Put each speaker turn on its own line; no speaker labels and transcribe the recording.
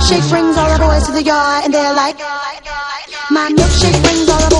milkshake brings all the boys to the yard, and they're like, my milkshake brings all the boys